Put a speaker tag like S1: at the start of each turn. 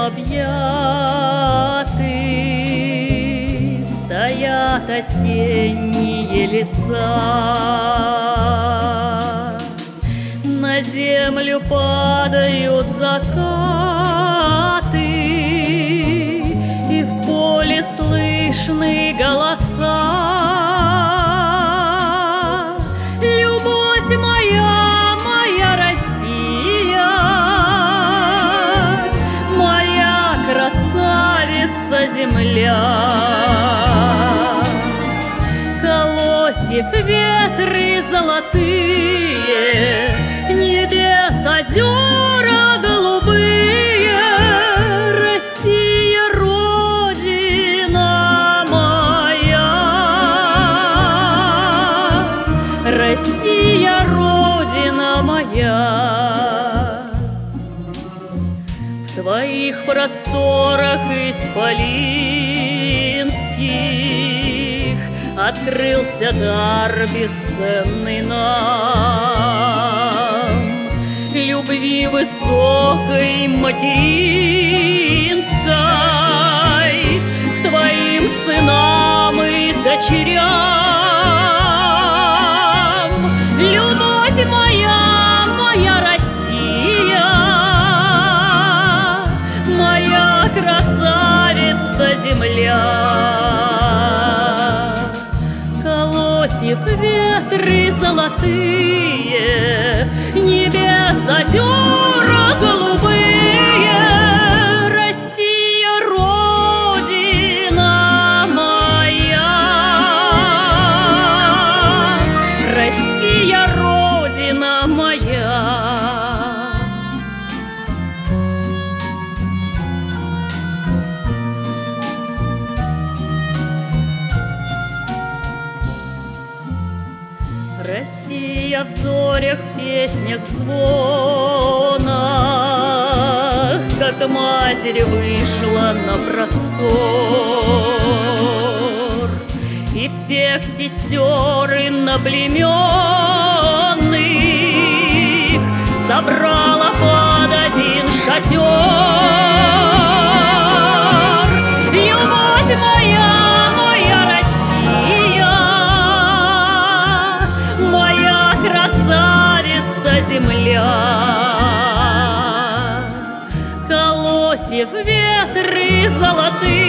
S1: объяты стоят осенние леса. На землю падают закаты, и в поле слышны голоса. Любовь моя, моя Россия, моя красавица земля. Колосьев ветры золотые, небес озера голубые, Россия, Родина моя, Россия, Родина моя. В твоих просторах исполинских открылся дар бесценный нам, любви высокой материнской к твоим сынам и дочерям. Любовь моя, моя Россия, моя красавица земля. Колосьев ветры золотые, небес озера голубые, Россия, Родина моя, Россия, Родина моя. Россия в зорях, в песнях, в звонах, как матерь вышла на простор, и всех сестер иноплеменных собрала под один шатер. Любовь моя, моя Россия, моя красавица земля. Колосьев ветры золотые,